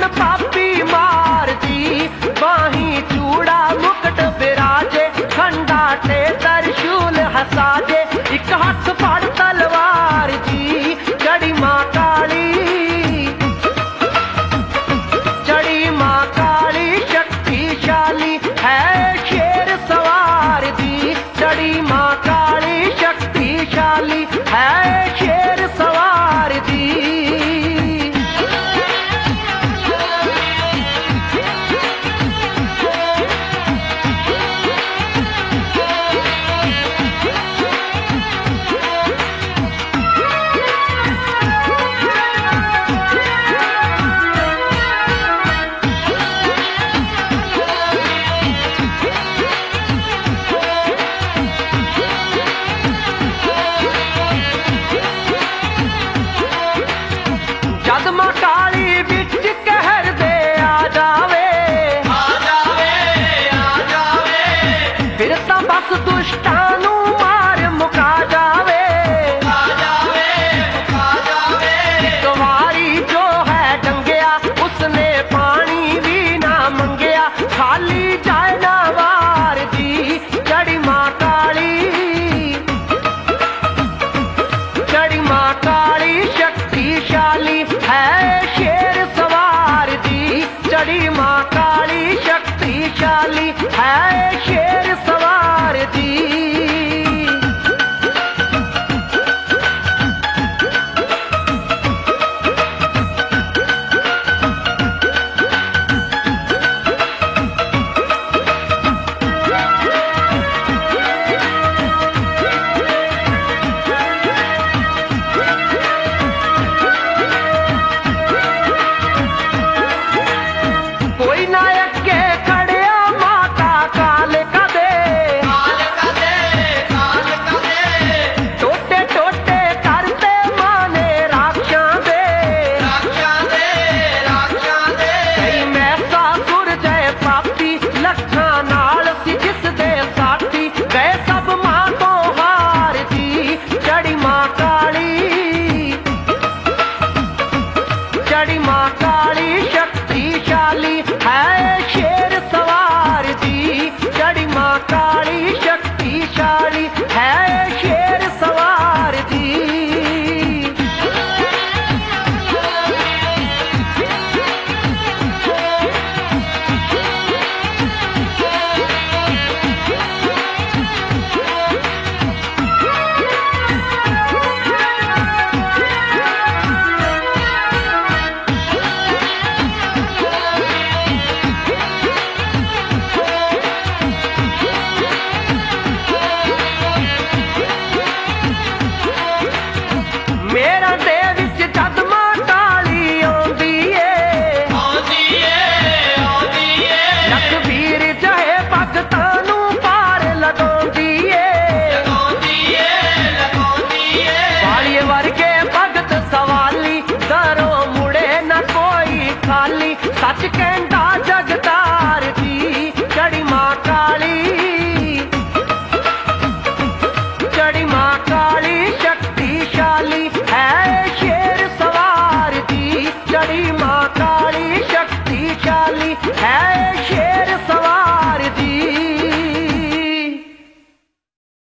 पापी मार दी, बाही चूड़ा मुकुट विराजे, खंडाटे त्रिशूल हसाजे, एक हाथ फड़ तलवार जी। चढ़ी माँ काली, चढ़ी माँ काली शक्तिशाली है शेर सवार दी। चढ़ी माँ काली शक्तिशाली है शेर सवार दी। जद मां काली बिच कहर दे आ जावे, आ जावे, फिर तां बस दुष्टां नू मार मुका जावे, आ जावे, मुका जावे। एक वारी जो है डंगिया, उसने पानी भी ना मंगिया, खाली जाए ना वार दी। चढ़ी मां काली, चढ़ी मां काली शक्तिशाली है शेर सवार दी। चढ़ी माँ काली शक्तिशाली है शेर सवार दी। कोई नायक के खड़े माता काल का दे, काल का दे, काल का दे। टोटे टोटे करते माने राक्षा दे, राक्षा दे, राक्षा दे। कई मैसा सुर जय पापी, लखा नाल सी जिस दे साथी, गए सब मां तो हार दी। चढ़ी मां काली, चढ़ी मां काली शक्तिशाली है